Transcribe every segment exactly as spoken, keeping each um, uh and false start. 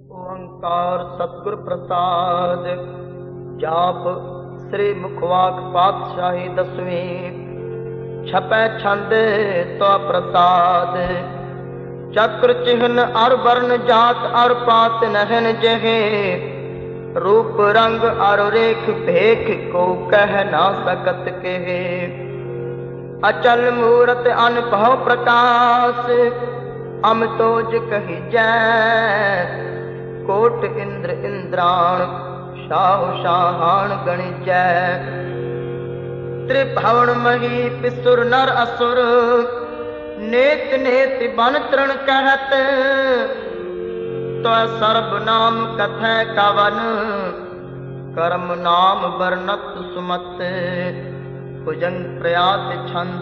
ओंकार सतगुर प्रसाद। जाप श्री मुखवाक पातशाही दसवीं। छपै छंद तो प्रसाद। चक्र चिन्ह अर वर्ण जात अर पात नहन जहे। रूप रंग अर रेख भेख को कह ना सकत कहे। अचल मूरत अनुभव प्रकाश अमतोज कही जै। कोट इंद्र इंद्राण शाह शाहान गणिजै। त्रिभुवन मही पिसुर नर असुर नेत नेत बन तृण कहत। तो सर्ब नाम कथै कवन कर्म नाम वर्णत सुमत। भुजंग प्रयात छंद।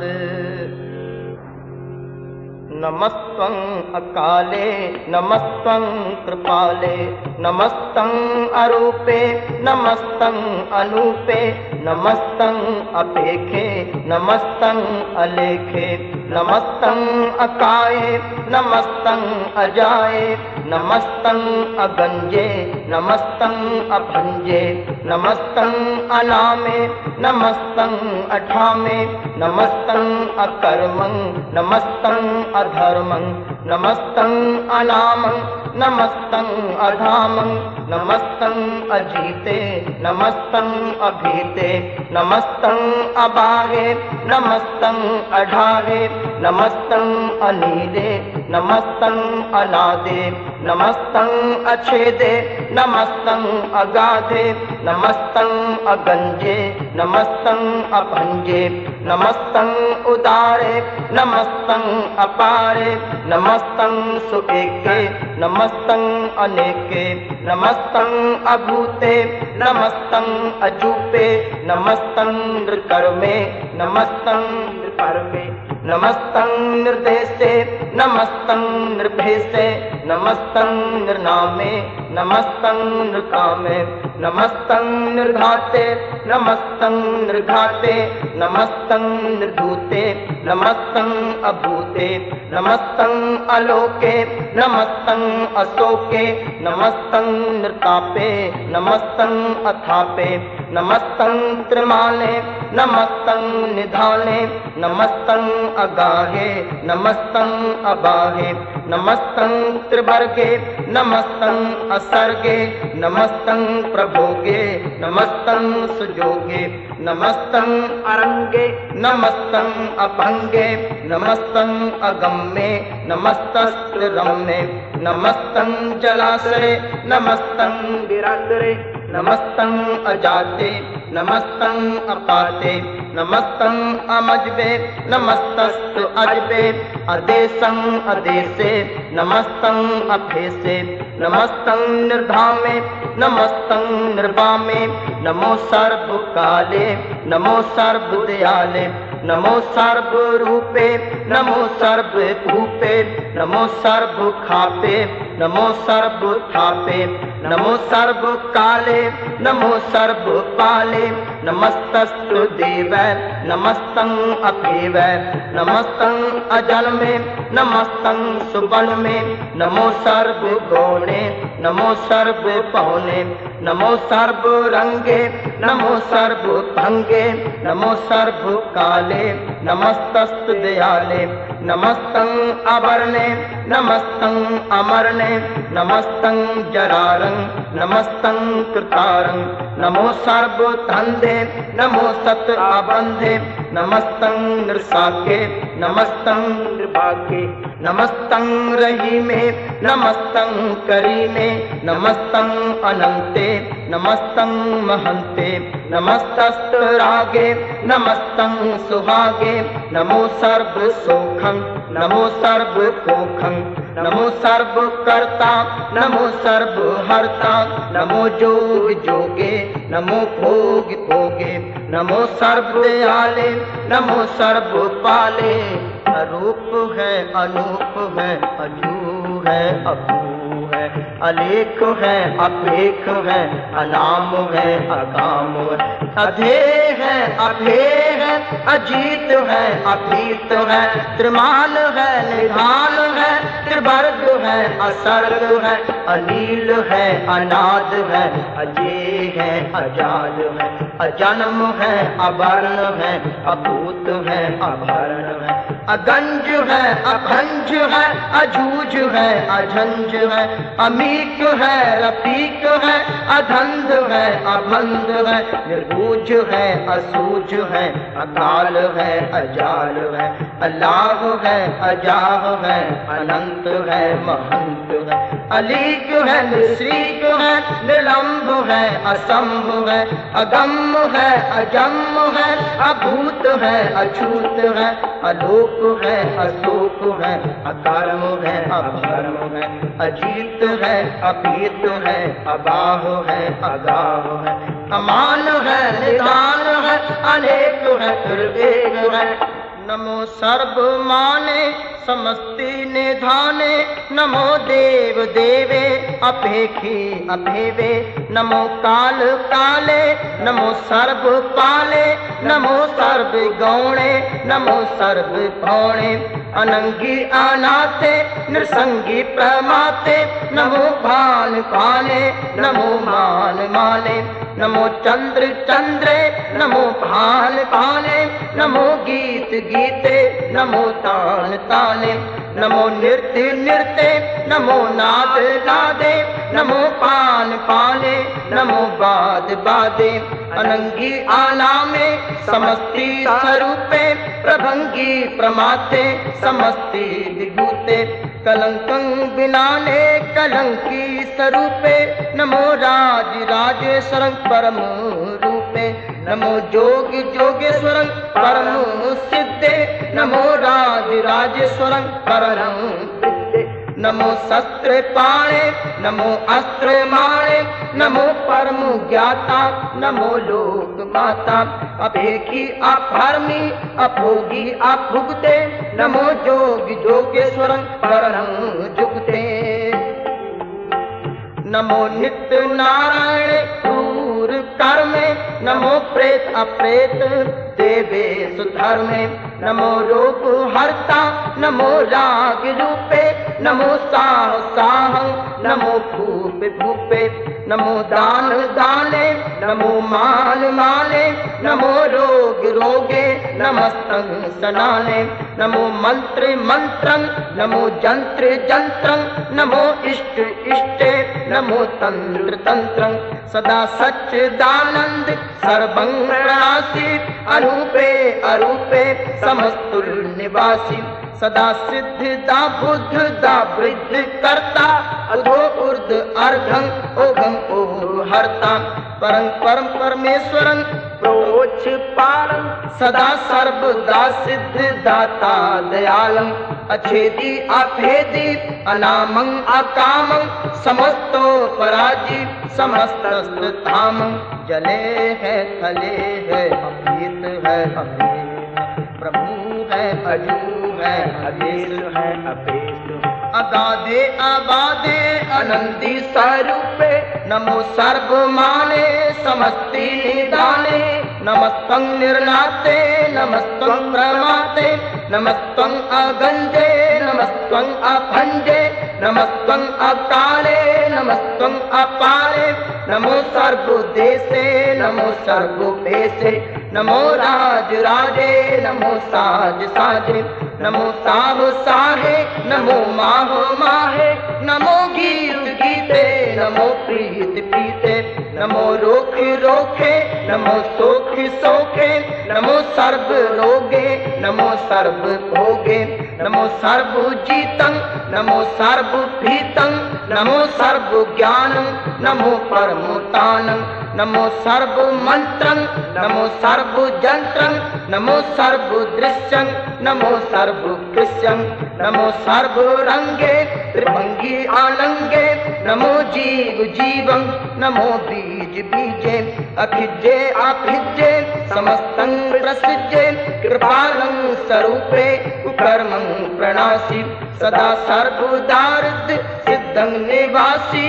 नमस्तं अकाले नमस्तं कृपाले नमस्तं अरूपे नमस्तं अनूपे नमस्तं अपेखे नमस्तं अलेखे नमस्तं अकाये नमस्तं अजाये नमस्तं अगंजे नमस्तं अभंजे नमस्तं अनामे नमस्तं अठामे नमस्तं अकर्मं नमस्तं अधर्मं नमस्तं अनामं नमस्तं अधामं नमस्तं अजीते नमस्तं अभीते नमस्तं अबाहे नमस्तं अढाहे नमस्तं अनीले नमस्तं अनादे नमस्तं अछेदे नमस्तं अगाधे नमस्तं अगंजे नमस्तं अभंजे नमस्तं उदारे नमस्तं अपारे नमस्तं सुएके नमस्तं अनेके नमस्तं अभूते नमस्तं अजूपे नमस्तं नृकर्मे नमस्तं नृपर्वे नमस्तं निर्देशे नमस्तं निर्भेसे नमस्तं निर्नामे नमस्तं नृकामे नमस्तं निर्घाते नमस्तं निर्घाते नमस्तं निर्धूते नमस्तं अभूते नमस्तं अलोके नमस्तं अशोके नमस्तं नृतापे नमस्तं अथापे नमस्तं त्रिमाने नमस्तं निधाने नमस्तं अगाहे नमस्तं अबाहे नमस्तं त्रिवर्गे नमस्तं असर्गे नमस्तं प्रभोगे नमस्तं सुजोगे नमस्तं अरंगे नमस्तं अभंगे नमस्तं अगम्ये नमस्तस्त्र रम्ये नमस्तं जलाशय नमस्तं विरांदरे नमस्तं अजाते नमस्तं अपाते नमस्तं अमजबे नमस्तस्त अजबे अदेशं अदेशे नमस्तं अफेसे नमस्तं निर्धामे नमस्तं निर्वामे नमो सर्व काले नमो सर्व दयाले नमो सर्व रूपे नमो सर्व भूपे नमो सर्व खापे नमो सर्व थापे नमो सर्व काले नमो सर्व पाले नमस्तस्तु देव नमस्तं अभेव नमस्तं अजन्मे नमस्तं सुबन्मे नमो सर्व गौणे नमो सर्व पौने नमो सर्व रंगे नमो सर्व भंगे नमो सर्व काले नमस्तस्तु दयाले नमस्तं अवर्णे नमस्तं अमरणे नमस्तं जरारं नमस्तं कृतारं नमो सर्व धंधे नमो सत अबंधे नमस्तं नृसाके नमस्तं नृभागे नमस्तं रहीमे नमस्तं करीमे नमस्तं अनंते नमस्तं महंते नमस्तस्त रागे नमस्तं सुहागे नमो सर्व सुखं नमो सर्व कोखं नमो सर्व कर्ता नमो सर्व हर्ता नमो जोग जोगे नमो भोग भोगे नमो सर्व दयाले नमो सर्व पाले। अरूप है अनूप है अजू है अभू है अलेख है अपेख है अनाम है अकाम है अधे है अभे है अजीत है अभीत है त्रिमाल है निधान है निर्वर्ग है, असर्ग है, अनील है, अनाद है, अजय है, अजाद है, अजन्म है, अवर्ण है, अभूत है, अभरण है, अगंज है, अभंज है, अजूज है, अझंझ है, अमीक है, रफीक है, अधंध है, अभंध है, निर्बूझ है, असूझ है, अकाल है, अजाल है, अलाह है, अजाह है, अनंत है, महंत है, अलीक है, निश्रीक है, निलंब है, असंभ है, अगम है, अजम है, अभूत है, अछूत है, अलोक है, अशोक है, अकर्म है, अभर्म है, अजीत है, अपीत है, अबाह है, अगाह है, अमान है, निधान है, अनेक है, फिर एक है। नमो सर्व माने समस्ति निधाने, नमो देव देवे अपेखी अभेवे, नमो काल काले, नमो सर्व पाले, नमो सर्व गौणे, नमो सर्व भौणे, अनंगी अनाथे नृसंगी प्रमाते, नमो भान पाने, नमो मान माने, नमो चंद्र चंद्रे, नमो भान पाने, नमो गीत गीते, नमो तान ताने, नमो नृत्य नृत्य, नमो नाद नादे, नमो पान पाने, नमो बाद बादे, अनंगी आलामे समस्ती स्वरूपे, प्रभंगी प्रमाते समस्ती विभूते, कलंकं विनाने कलंकी स्वरूपे, नमो राज राजेश्वरं परम रूपे, नमो जोग जोगेश्वरं परम सिद्धे, नमो राज राजेश्वरं परम सिद्धे, नमो शस्त्र पाणे, नमो अस्त्र माणे, नमो परम ज्ञाता, नमो लोक माता, अभेखी अभर्मी अभोगी अभुगते, नमो जोग जोगेश्वरं परम जुगते, नमो नित्य नारायण क्रूर कर्मे, नमो प्रेत अप्रेत देवेश धर्मे, नमो रोग हर्ता, नमो राग रूपे, नमो साह साहं, नमो भूप भूपे, नमो दान दाने, नमो मान माने, नमो रोग रोगे, नमस्तं सनाने, नमो मंत्र मंत्रं, नमो जंत्र जंत्रं, नमो इष्ट इष्टे, नमो तंत्र तंत्रं, सदा सच्चिदानंद सर्वं प्रणासी, अरूपे अरूपे समस्तुल निवासी, सदा सिद्ध दा बुद्ध दा वृद्ध करता, अधो ऊर्ध अर्धं ओघं ओह हर्ता, परं परम परमेश्वरं प्रोच्छ पारं, सदा सर्वदा सिद्ध दाता दयालं, अछेदी अभेदी अनामं अकामं, समस्तो पराजी समस्तस्त धामं, जले है थले है अभीत है अभेद, प्रभु है अजू है अदेश है अपेश, अगाधे अबाधे अनंती स्वरूपे, नमो सर्व माने समस्ति निदाने, नमस्तं निर्नाते, नमस्तं प्रमाते, नमस्तं अगंजे, नमस्तं अभंजे, नमस्तं अकाले, नमस्तं अपारे, नमो सर्वदेशे, नमो सर्वभेषे, नमो राज राजे, नमो साज साजे, नमो साह साहे, नमो माह माहे, नमो गीत गीते, नमो प्रीत प्रीते, नमो रोख रोखे, नमो सोख सोखे, नमो सर्व रोगे, नमो सर्व भोगे, नमो सर्व जीतं, नमो सर्व भीतं, नमो सर्व ज्ञानं, नमो परमोतानं, नमो सर्व मंत्रं, नमो सर्व जंत्रं, नमो सर्व दृश्यं, नमो सर्व कृष्यं, नमो सर्व रंगे त्रिभंगी आनंगे, नमो जीव जीवं, नमो बीज बीजे, अखिजे अभिजे समस्तं प्रसिजे, कृपालं स्वरूपे कुकर्मं प्रणासी, सदा सर्वदारिद्र सिद्धं निवासी,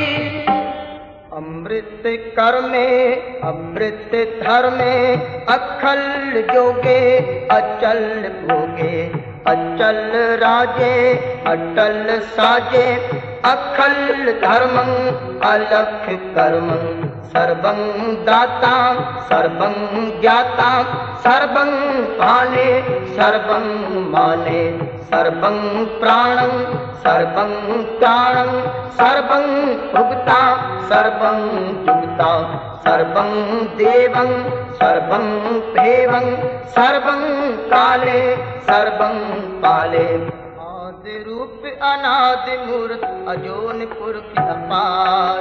अमृत कर्मे अमृत धर्मे, अखल जोगे अचल भोगे, अचल राजे अटल साजे अखल धर्मं अलख कर्मं सर्वं दाता सर्वं ज्ञाता सर्वं पाने सर्वं माने सर्वं प्राणं सर्वं प्राणं सर्वं भुक्ता सर्वं जुक्ता सर्वं देवं सर्वं भेवं सर्वं काले सर्वं पाले आदि रूप अनादि मूर्त अजोन पुरख अपार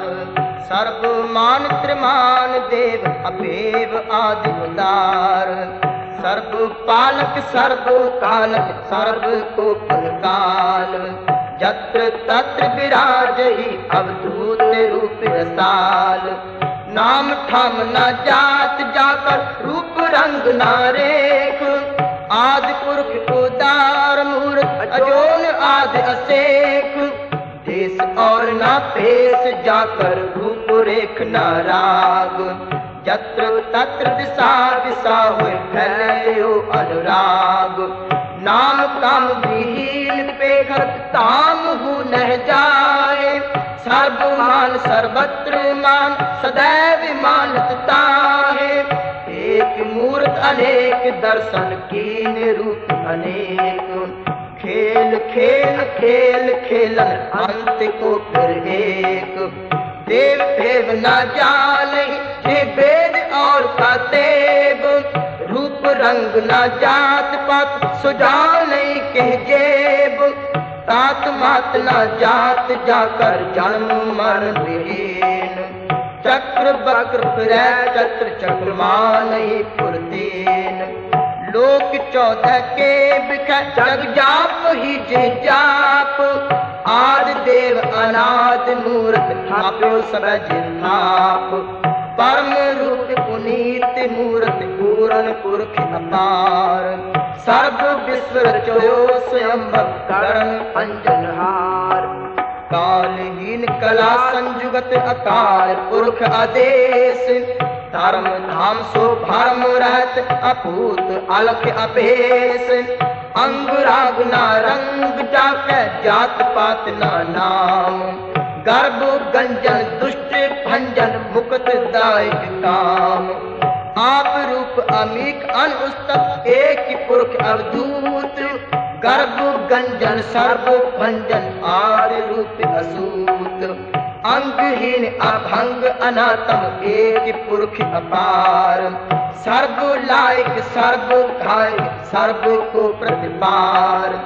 सर्वमान त्रिमान देव अपेव आदि उदार सर्व पालक सर्व कालक सर्व को काल जत्र तत्र विराजहि अवधूत रूप रसाल नाम ठाम न जात जाकर रूप रंग न रेख आदि पुरख उदार मूर्त अजोन आदि असेख देश और न पेश जाकर रूप रेख न राग जत्र तत्र दिशा दिशा हुए फैलयो अनुराग नाम काम विहीन पे खत ताम हु नह जाए सर्वमान सर्वत्र मान सदैव मानत ताहे एक मूर्त अनेक दर्शन कीन रूप अनेक खेल खेल खेल खेलन अंत को फिर एक देव देव न जाने हे वेद और कतेब रूप रंग न जात पात सुजाने के जेब तात मात न जात जाकर जन्म मरण विहीन चक्र बक्र फिरै चत्र चक्रमान ही पुरतीन लोक चौदह के बिखै जग जाप ही जे जाप आदि देव अनाद मूर्त थाप्यो सब जिन थाप परम रूप पुनीत मूर्त पूरन पुरख अपार सर्व विश्व रचयो स्वयंभव करण अंजनहार कालहीन कला संजुगत अकाल पुरख आदेश धर्म धाम सो भरम रहत अपूत अलख अपेश अंग राग ना रंग जाके जात पात ना नाम गर्भ गंजन दुष्ट भंजन मुक्त दायक काम आप रूप अमीक अनुस्तक एक पुरख अवधूत गर्भ गंजन सर्व भंजन आर रूप असूत अंगहीन अभंग अनातम एक पुरख अपार सर्व लायक सर्व घायक सर्व को प्रतिपार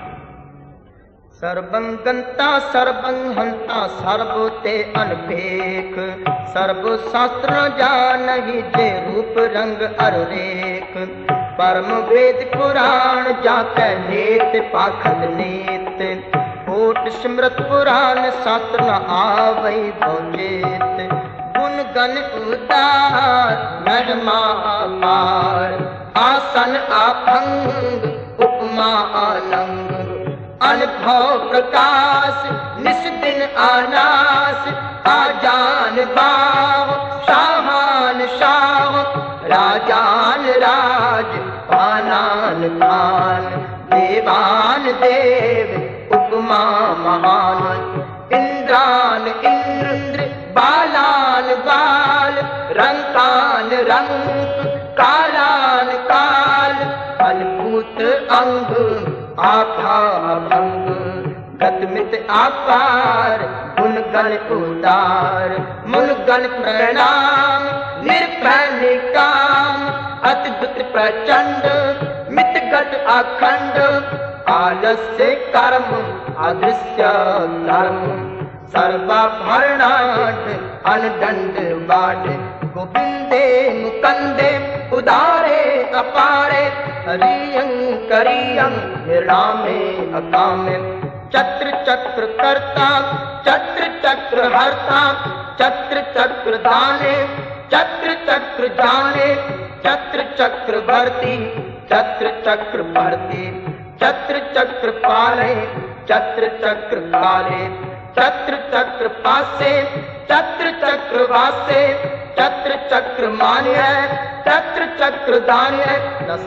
सर्वं गंता सर्वं हंता सर्व ते अनपेख सर्व शास्त्र न जानहि जे रूप रंग अरुरेख परम वेद पुराण जाके नेत पाखंड नेत होठ स्मृत पुराण शास्त्र न आवै भौचेत गुण गण उदार महिमा अपार आसन आभंग उपमा आनंद अनुभव प्रकाश निस दिन आनास आजान बाव शाहान शाह राजान राज पानान पान देवान देव उपमा महान इंद्रान इंद्र बालान बाल रंकान रंग कालान काल अद्भुत अंग आभा भंग गतमित आकार गुण गण उदार मुन गण प्रणाम निर्भय निकाम अद्भुत प्रचंड मित गत अखंड आलस्य कर्म अदृश्य धर्म सर्वाभरणाढ अनदंड बाढ़ गोविंदे मुकंदे उदारे अपारे हरियं करियं रामे अकामे चत्र चक्र कर्ता चत्र चक्र हर्ता चत्र चक्र दाने चत्र चक्र जाने चत्र चक्र भरती चत्र चक्र भरती चत्र चक्र पाले चत्र चक्र काले चत्र चक्र पासे चत्र चक्र वासे चत्र चक्र मान्य चत्र चक्र दान्य न सत्य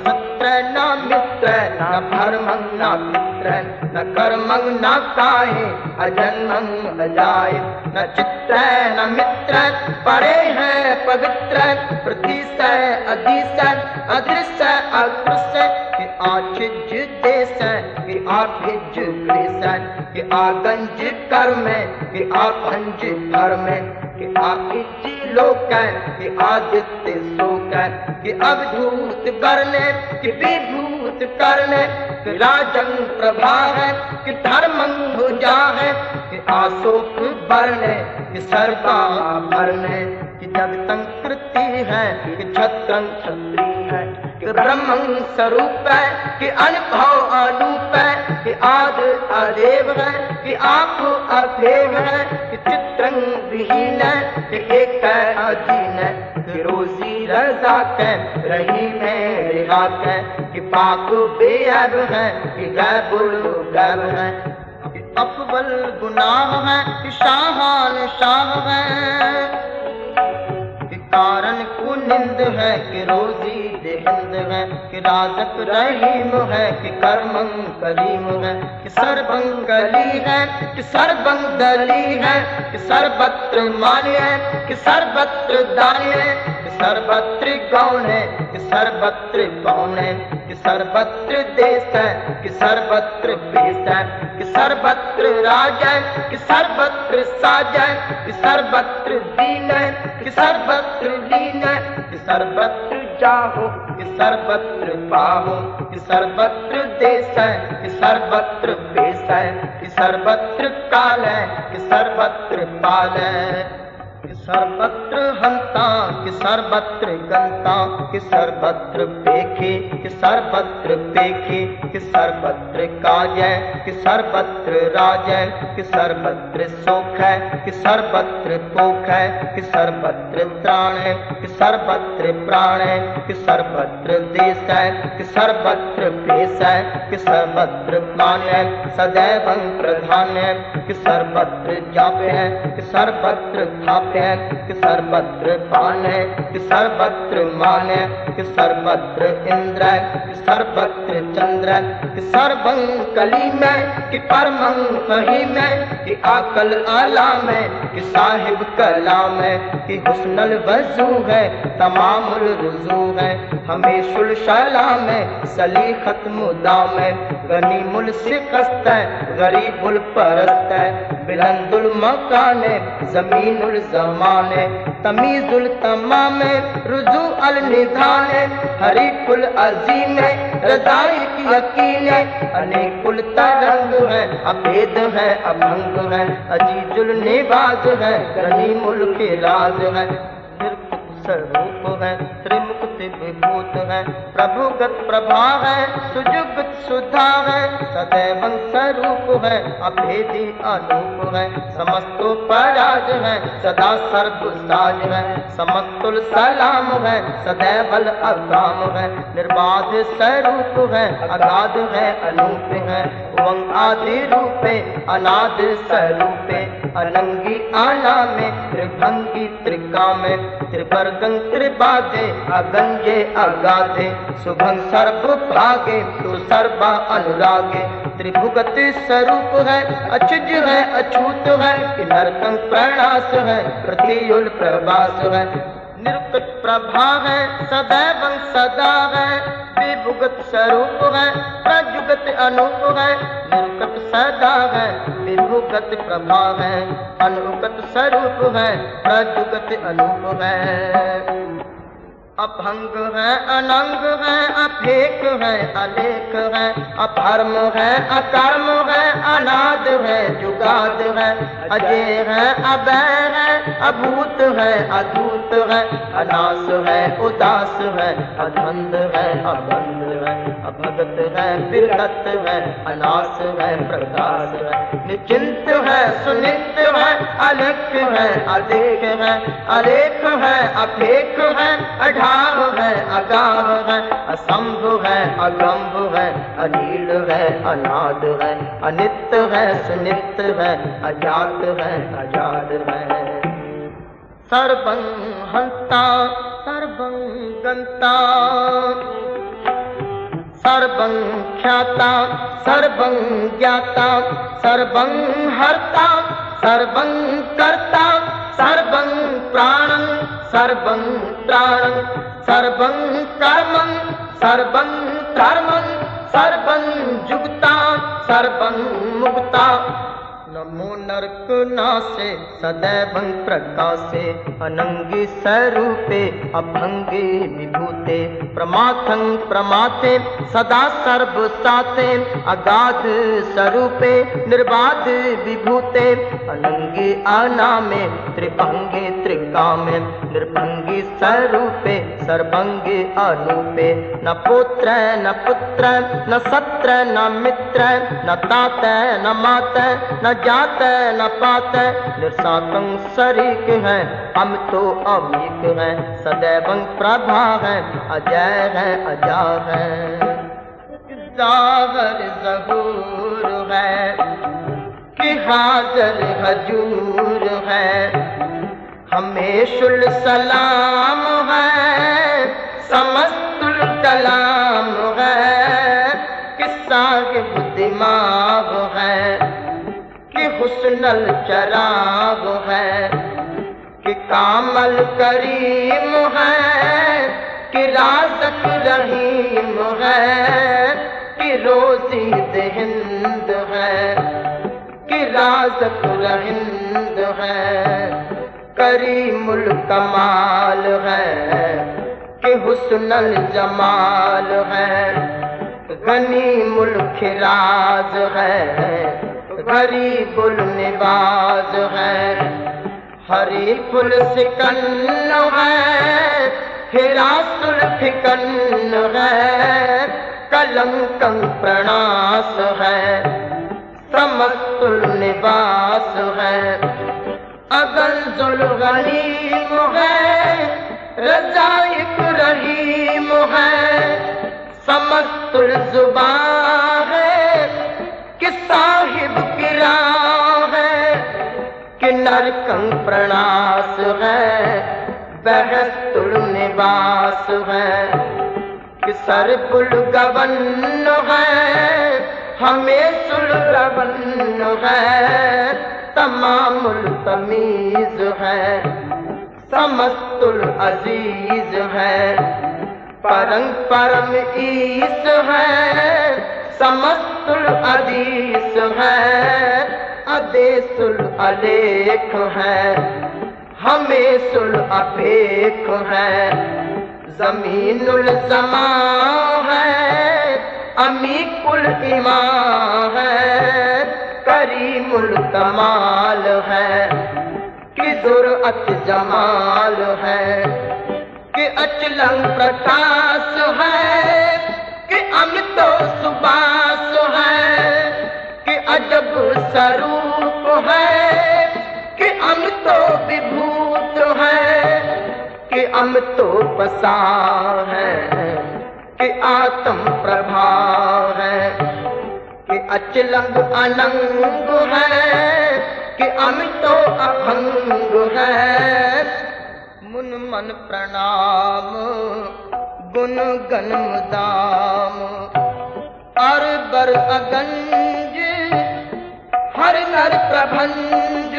पुत्र न मित्र, न भरमं न पित्र, न कर्मं न काहे, अजन्मं अजाय, न चित्र न मित्र, परे है पवित्र, प्रतिशय अधिशय, अदृश्य अदृश्य, कि आचिज देश, कि आभिज क्लेश, कि आगंज कर्म, कि आभंज धर्म, कि आभिज लोक, कि आदित्य शोक, कि अवधूत वर्ण, कि विभूत कर्ण, कि राजन प्रभा है, कि धर्मं भुजा है, कि अशोक वर्ण, कि सर्वाभरण, कि जगतं कृति है, कि छत्रं छत्री है, कि ब्रह्मं स्वरूप है, कि अनुभव अनूप है, कि आदि अदेव है, कि आंखो अभेव है, कि चित्रं विहीन है, कि एक अधीन है, कि रोजी रजा के रही में रिहा के, कि पाक बेअब है, कि गैबुल गैब है, कि अफवल गुनाह है, कि शाहान शाह है, कि कारण कुनिंद है, कि रोजी देहिंद है, कि राजक रहीम है, कि कर्मं करीम है, कि सर्वं कली है, कि सर्वं दली है, कि सर्वत्र मान्य है, कि सर्वत्र दान्य है, कि सर्वत्र गौण है, कि सर्वत्र गौण है, कि सर्वत्र देश है, कि सर्वत्र पेश है, कि सर्वत्र राज है, कि सर्वत्र साज है, कि सर्वत्र दीन है, कि सर्वत्र लीन है, कि सर्वत्र जाहो, कि सर्वत्र पाहो, कि सर्वत्र देश है, कि सर्वत्र पेश है, कि सर्वत्र काल है, कि सर्वत्र पाल है, कि सर्वत्र हंता, कि सर्वत्र गंता, कि सर्वत्र पेखे, कि सर्वत्र पेखे, कि सर्वत्र काज है, कि सर्वत्र राज है, कि सर्वत्र सुख है, कि सर्वत्र पोख है, कि सर्वत्र त्राण है, कि सर्वत्र प्राण है, कि सर्वत्र देश है, कि सर्वत्र पेश है, कि सर्वत्र मान है, सदैव प्रधान है, कि सर्वत्र जाप है, कि सर्वत्र थाप है, कि सर्वत्र पान है, कि सर्वत्र मान है, कि सर्वत्र इंद्र है, कि सर्वत्र चंद्र है, कि सर्वं कली में, कि परमं कहीं में, कि आकल आलाम है, कि साहिब कलाम है, कि हुस्नल वजू है, तमामुल रुजू है, हमेशुल सलाम है, सलीखत मुदाम है, गनीमुल शिकस्त है, गरीबुल परस्त है, बिलंदुल मकान है, जमीनुल जमान है, तमीजुल तमाम है, रुजू अल निधान है, हरी कुल अजीम है, रजाई की यकीन है, अनेकुल तरंग है, अभेद है, अभंग है, अजीजुल निवाज है, गनीमुल के राज है, स्वरूप है, त्रिमुक्त विभूत है, प्रभुगत प्रभा है, सुजुगत सुधा है, सदैव स्वरूप है, अभेदी अनूप है, समस्तो पराज है, सदा सर्व साज है, समस्तुल सलाम है, सदैवल अगाम है, निर्बाध स्वरूप है, अगाध है, अनूप है, वंग आदि रूपे, अनाद स्वरूपे, अनंगी आला में, त्रिभंगी त्रिकामे, त्रिवर्गं त्रिबाधे, अगंजे अगाधे, शुभं सर्व भागे, तो सर्वा अनुरागे, त्रिभुगत स्वरूप है, अचुज है, अछूत है, नरकं प्रणाश है, प्रतियुल प्रवास है, निरुक्त प्रभा है, सदैव सदा है, विभुगत स्वरूप है, प्रजुगत अनूप है, निरुक्त सदा है, विभुगत प्रभा है, अनुगत स्वरूप है, प्रजुगत अनूप है, अभंग है, अनंग है, अफेक है, अलेख है, अभर्म है, अकर्म है, अनाद है, जुगाद है, अजय है, अभय है, अभूत है, अधूत है, अनास है, उदास है, अधंध है, अबंध है, अभगत है, विरगत है, अनास है, प्रकाश है, निचिंत है, सुनित है, अलख है, अदेख है, अलेख है, अफेक है, अढाव है, अगाव है, असंभ है, अगंभ है, अनील है, अनाद है, अनित्य है, सुनित है, अजात है, अजाद है, सर्वं हंता, सर्वं गंता, सर्वं ख्याता सर्वं ज्ञाता सर्वं हर्ता सर्वं कर्ता सर्वं प्राणं सर्वं त्राणं सर्वं कर्मं सर्वं धर्मं सर्वं जुगता सर्वं मुक्ता। नमो नरक नासे सदैवं प्रकाशे अनंगी स्वरूपे अभंगे विभूते प्रमाथं प्रमाते सदा सर्वसाते अगाध स्वरूपे निर्बाध विभूते अनंगी अनामे त्रिभंगे त्रिकामे निर्भंगी स्वरूपे सर्वंगे अनूपे न पुत्र न पुत्र न सत्र न मित्र न तात न मात न जात न पात निर्सातं शरीक है हम तो अमीक है सदैवं प्रभा है अजय है अजय है। जाहिर ज़हूर है कि हाज़िर हजूर है हमेशुल सलाम है समस्तुल कलाम है कि साहिब दिमाग है कि हुस्नल चराग है कि कामल करीम है कि राज़क रहीम है कि रोज़ी देहिंद है कि राज़क रहिंद है करीमुल कमाल है कि हुस्नल जमाल है गनीमुल खिराज है गरीबुल निवाज है हरीफुल सिकन्न है हिरासुल फिकन्न है कलंकं प्रणास है समस्तुल निवास है अगंजुल गनीम है रज़ाइक रहीम है समस्तुल जुबान है कि साहिब किरा है कि नरकं प्रणास है बहस्तुल निवास है कि सरबुल गवन्न है हमेशुल रवन्न है तमामुल तमीज है समस्तुल अजीज है परं परम ईस है समस्तुल अदीस है अदेसुल अलेख है हमेशुल अपेख है जमीनुल जमा है अमीकुल इमा है करीमुल कमाल है कि जुरअत जमाल है कि अचलं प्रकाश है कि अमृत सुबास है कि अजब स्वरूप है कि अमृत विभूत है कि अमृत पसा है कि आत्म प्रभा है कि अचलंग अनंग है कि अमृत अभंग है मुन मन प्रणाम गुण गण मुदाम अर बर अगंज हर नर प्रभंज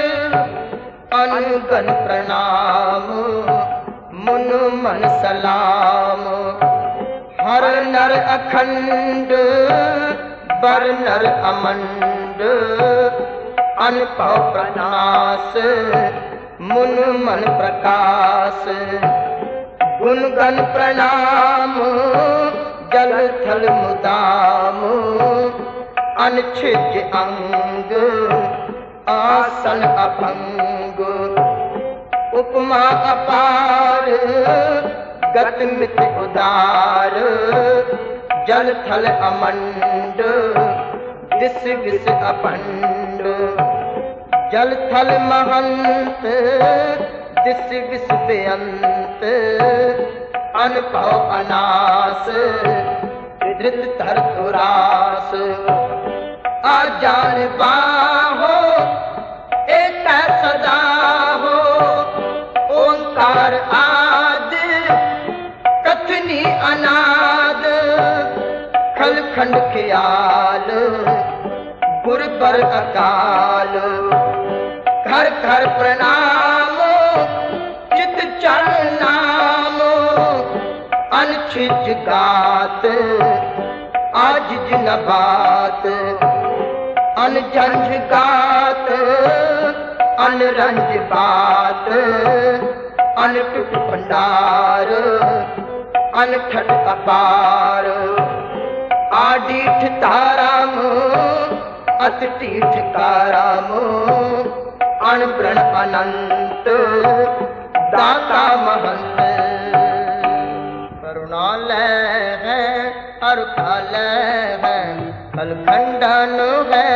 अनुगन प्रणाम मुन मन सलाम हर नर अखंड बर नर अमंड अनपव प्रनाश मुन मन प्रकाश गुण गण प्रणाम जल थल मुदाम अनछिज अंग आसन अभंग उपमा अपार गत मित उदार जल थल अमंड दिस विस अपंड जल थल महंत दिस विस बेअंत अनपव अनास धृत तर दुरास आजान बाहो एक सदा हो ओंकार आद कथनी अनाद काल। घर घर प्रणाम चित चरण नाम, अनछिज गात आज जिन बात। अनझंझ गात अनरंज बात, अनटुट भंडार अनठट अपार। आडीठ ताराम अतटीठ काराम, अणव्रण अनंत दाता महंत। करुणालय है अरुणालय है, कलखंडन है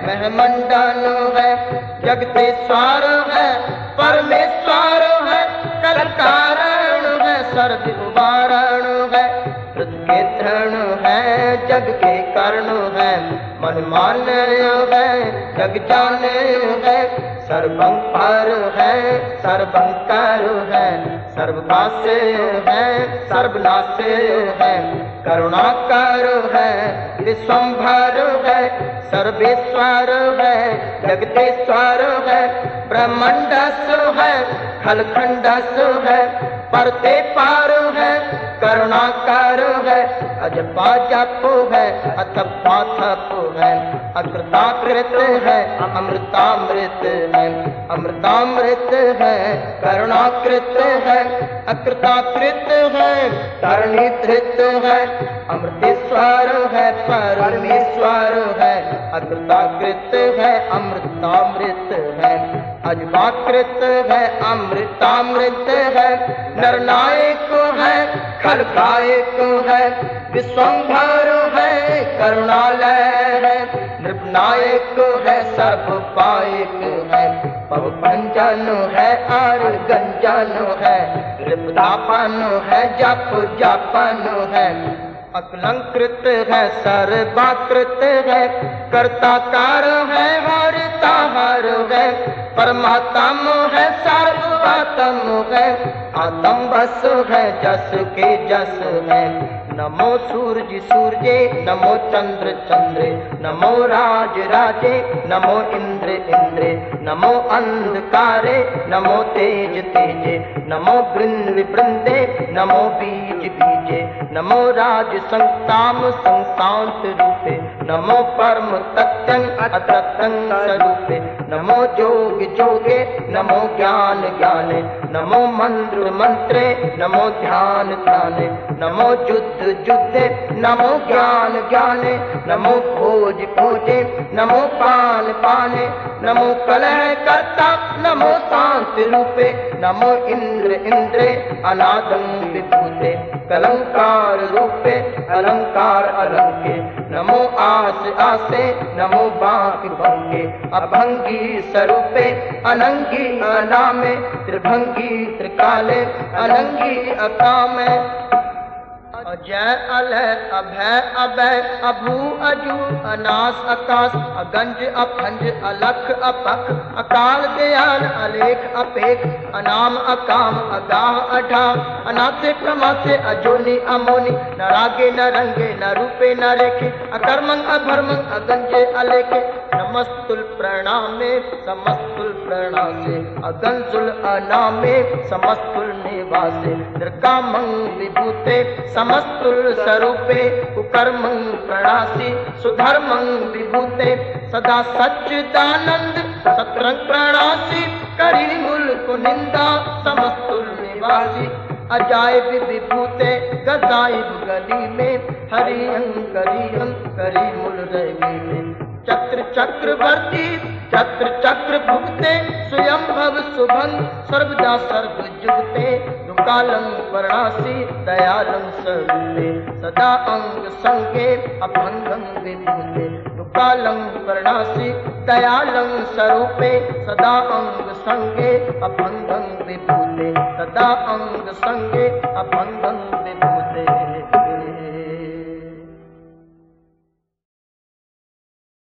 महमंडन है। जगदीश्वर है परमेश्वर है, कल कारण है सर्व उबारण है। के धरण है जग के कर्ण है, मन मान्य है जग जाने है। सर्वंकर है सर्वंकर है, सर्वभाष्य है सर्वनाश्य है। करुणाकर है विश्वंभर है, सर्वेश्वर है जगदीश्वर है। ब्रह्मांडस है खलखंडस है, परते पार है करुणाकार है। अजपा जप है अथपा थप है, अकृताकृत है अमृतामृत है। अमृतामृत है करुणाकृत है, अकृताकृत है तरणीधृत है। अमृतेश्वर है परमेश्वर है, अकृताकृत है अमृतामृत है। अजपाकृत है अमृतामृत है, नरनायक है खलकायक है। विश्वंभर है करुणालय है, नृपनायक है सर्वपायक है। पव भंजन है आर गंजन है, नृपदापन है जप जापन है। अकलंकृत है सर्वाकृत है, कर्ताकार है हरता हर है। परमात्म है सर्वात्म है, आत्म बस है जस के जस है। नमो सूरज सूरजे, नमो चंद्र चंद्रे, नमो राज राजे, नमो इंद्र इंद्रे। नमो अंधकारे, नमो तेज तेजे, नमो वृंद वृंदे, नमो बीज बीजे। नमो राज संताम संतांत रूपे, नमो परम तत्तं अततं स्वरूपे। नमो जोग जोगे, नमो ज्ञान ज्ञाने, नमो मंत्र मंत्रे, नमो ध्यान ध्याने। नमो युद्ध युद्धे, नमो ज्ञान ज्ञाने, नमो भोज भोजे, नमो पान पाने। नमो कलह कर्ता, नमो शांति रूपे, नमो इंद्र इंद्रे, अनादं विभूते। कलंकार रूपे, अलंकार अलंके, नमो आस आसे, नमो बांक भंगे। अभंगी स्वरूपे, अनंगी अनामे, त्रिभंगी त्रिकाले, अनंगी अकामे। अजय अलय अभय अभय, अभू अजू अनास आकाश, अगंज अभंज अलख अपख, अकाल दयाल अलेख अपेख। अनाम अकाम अगाह अढाह, अनाथे प्रमाथे अजोनी अमोनी। न रागे न रंगे न रूपे न रेखे, अकर्मं अभर्मं अगंजे अलेखे। नमस्तुल प्रणामे समस्तुल प्रणासे, अगंजुल अनामे समस्तुल निवासे। निर्कामं विभूते समस्तुल स्वरूपे, कुकर्मं प्रणासी सुधर्मं विभूते। सदा सच्चिदानंद सत्रं प्रणासी, करी मुल्क निंदा समस्तुल निवासी। अजायब विभूते गजाइब गली में, हरियं करियं करी मुल रवि में। चक्र चक्रवर्ती चक्र चक्र भुगते, स्वयं भव शुभं सर्वदा सर्व जुगते। दुकालं वर्णासी दयालं स्वरूपे, सदा अंग संगे अभंगं विभूते। दुकालं वर्णासी दयालं स्वरूपे, सदा अंग संगे अभंगं विभूते। सदा अंग संगे अभंगं विभूते।